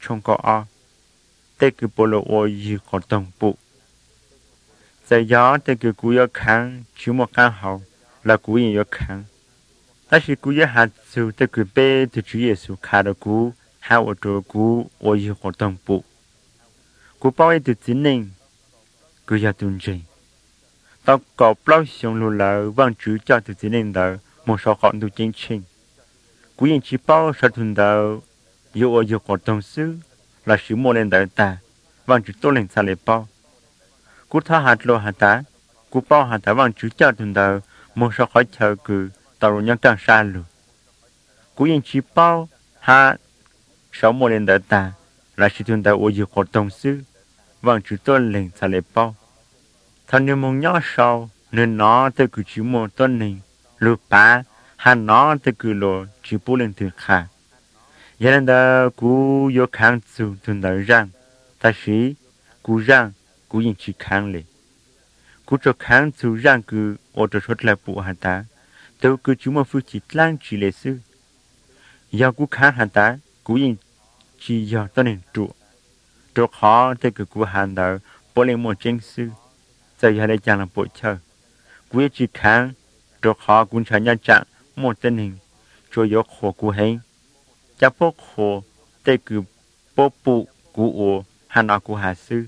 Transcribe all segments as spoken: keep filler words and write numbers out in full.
trong có o tê cứ bộ lộ ô gì có tổng bộ giờ gió tê cứ cú yo kháng chứ một căn hậu là cú yên yo kháng ta chỉ cú yo hạt sự tê cứ bê từ chú Giêsu khá được cú hạ ở chỗ cú ô gì có tổng bộ cú bao nhiêu từ chính nên cứ giờ tuần trình tao có bao nhiêu lô lợ vang chữ cho từ chính nên đó một số họ tu chính trình cú yên chỉ bao sao tuần đó yêu ở yêu có tổng sư là sự mua lên đó ta vang chữ tôi lên sao lại bao cú thà hạt lô hạt tá cú bao hạt tá vang chữ cho tuần đó một số họ chờ cứ tao rồi nhắc trang sai luôn cú yên chỉ bao hạt sáu mua lên đó ta là sự tuần đó ở yêu có tổng sư vang chữ tôi lên sao lại bao thằng nếu muốn nhớ sau nên nó tới cứ chỉ một tuần này lúa bá hắn nó tới cứ lúa chỉ bù lên từ khá giờ nên đó cú yêu kháng chủ tuần đó rằng ta sĩ cú rằng cú yên chỉ kháng lệ cú cho kháng chủ rằng cứ ở chỗ xuất lại bộ hạt ta tôi cứ chỉ một phương chỉ lang chỉ lệ sư giờ cú kháng hạt ta cú yên chỉ giờ tuần này trụ trụ khó tới cứ cú hạt đó bù lên một chân sư giờ giờ đây chẳng là bộ chơi quý chỉ kháng cho họ cũng chẳng nhận trạng một tình hình cho yếu khổ của hình chắc bố khổ tê cứ bố bụ của ổ hà nọ của hà sư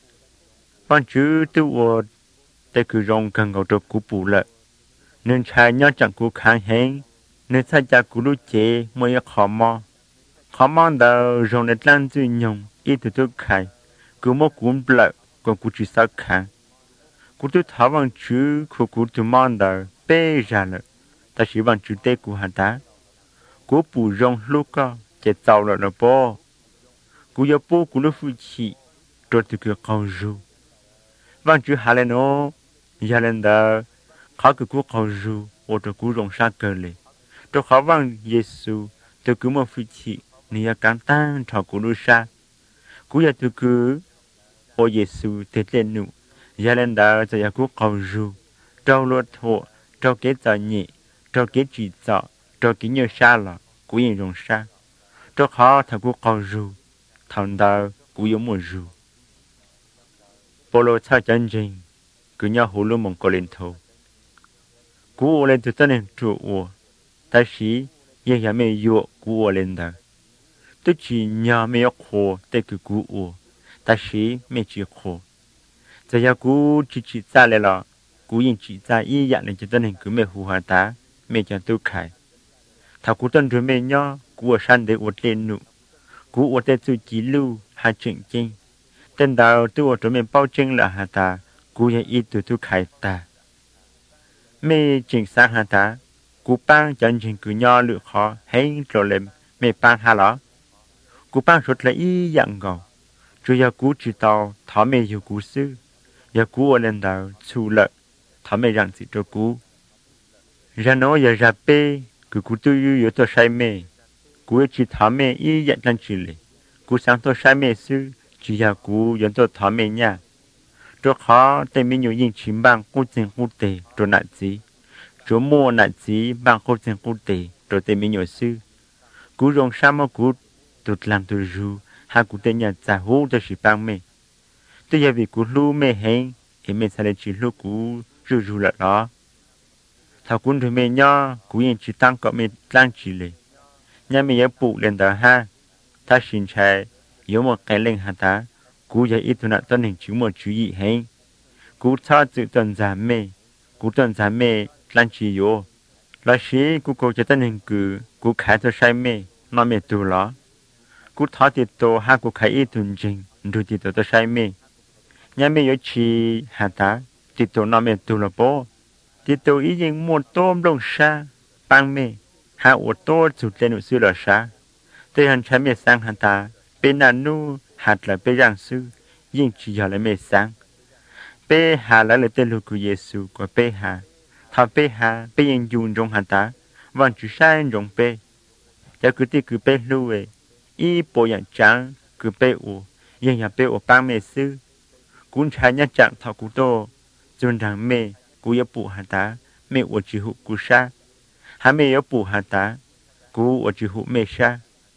văn chữ tư ổ tê cứ rong cần ngầu trộp của bụ lợi nên trái nhận trạng của kháng hình nên thay cha của lúc chế mới khó mò khó mò đầu rong để lan dư nhung ít từ tôi khai cứ một cuốn lợi còn của chỉ sao kháng cú tu thảo bằng chữ của cú tu mong đợi bê ra了ta chỉ bằng chữ tê của hắn ta cú bù rong lúc có chế tàu了nó bó cú yếu bố cú lúc phụ chỉ rồi từ kia cầu ru bằng chữ hà lên nó hà lên đó khó cứ cú cầu ru ở chỗ cú rong sa cờ lệ chỗ khó bằng Giêsu từ cứ một phụ chỉ nia cán tan thọ cú lu sa cú yếu từ cứ ở Giêsu tết lên nụ giờ lên đóจะอยากกู้เขารูเจ้ารถหัวเจ้าเกจะหนีเจ้าเกจีจะเจ้ากินเยอะชาละกูยังรงชาเจ้าเขาถ้ากู้เขารูทำดาวกูยังไม่รูโปโลชาจันจิงกูยังหูลุ่มมงกลินโทกูเล่นตัวตั้งตัววัวแต่สิยังยังไม่อยู่กูเล่นได้ตัวจียังไม่ยกหัวแต่คือกูวัวแต่สิไม่จีหัวgiờ giờ cú chỉ chỉ ra lại là cú yên chỉ ra ý dạng này cho tên hình cứ mẹ hù hà tá mẹ cho tôi khai thảo cú tên rồi mẹ nhó cú ở san để uất lên nụ cú uất lên tôi chỉ lưu hà chỉnh chinh tên đào tôi uất rồi mẹ bao chinh là hà tá cú yên ít tôi tôi khai ta mẹ chỉnh sang hà tá cú bang chân chỉnh cứ nhó lựa khó hay rồi lên mẹ bang hà ló cú bang xuất lại ý dạng gầu rồi giờ cú chỉ tàu thảo mẹ hiểu cú sư giờ cú ở lên đảo chu lợi thảo mẹ rằng gì cho cú ra nó giờ ra bê cứ cú tư yu yếu tôi say mê cú chỉ thảo mẹ ý nhận chân chỉ lệ cú sáng tôi say mê sư chỉ giờ cú dẫn tôi thảo mẹ nha cho khó tên mình nhiều những chim bằng cú tiền cú tề rồi nạn gì chỗ mua nạn gì bằng cú tiền cú tề rồi tên mình nhiều sư cú rong sa mà cú tụt làm tụt ru hai cú tên nhà trả hú cho sĩ bằng mẹ tôi giờ vì cú lu mẹ hẹn thì mẹ sẽ lên chỉ lu cú rù rù lại đó thảo cún rồi mẹ nhá cú yên chỉ tăng cọ mẹ tăng chỉ lệ nhà mẹ yếu phụ lên đó ha ta xin chạy yếu một cái lên hả ta cú giờ ít tuần tuần hình chữ một chữ gì hẹn cú thao tự tuần giảm mẹ cú tuần giảm mẹ tăng chỉ yếu là sĩ cú cố cho tuần hình cứ cú khai cho sai mẹ nó mẹ tu đó cú thao tiệt tổ ha cú khai ít tuần trình rồi tiệt tổ cho sai mẹ nhà mẹ yếu chỉ hả ta tiệt tổ nó mẹ tu là bố tiệt tổ ý những một tôm đông sa băng mẹ hạ ô tô chủ tên của sư là sa tôi hành trái mẹ sang hả ta bên là nu hạt là bên giang sư nhưng chỉ giờ là mẹ sang bên hà là lời tên của Giêsu của bên hà thà bên hà bên những dùng trong hả ta vẫn chỉ sai trong bên giờ cứ tiệt cứ bên lưu ấy ý bộ dạng trắng cứ bên u nhưng nhà bên u băng mẹ sư cũng trái nhát trạng thọ cú tô dồn rằng mẹ cú yếu phụ hạt tá mẹ ở chỉ hụ cú sa hà mẹ yếu phụ hạt tá cú ở chỉ hụ mẹ sa cú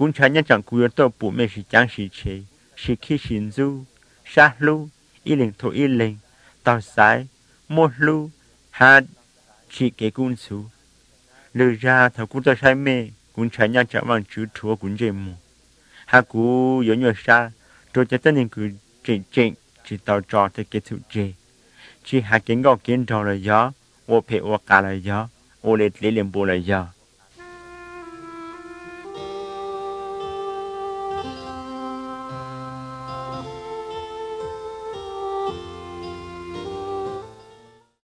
cũng chẳng nhớ chẳng cú yo tàu bù mẹ sĩ chẳng sĩ chế sĩ khi xin du sa lu y linh thổ y linh tàu sái một lu ha chỉ cái cung số lừa ra thầu cũng tao sai mẹ cũng chẳng nhớ chẳng bằng chữ thua cũng dễ mù ha cú yo nhớ sa rồi cho tên cứ chỉnh chỉnh chỉ tàu trò thì cái thứ gì chỉ hai cái ngõ kiến trò là gió ô phê ô cả là gió ô lệ lệ liền bù là gió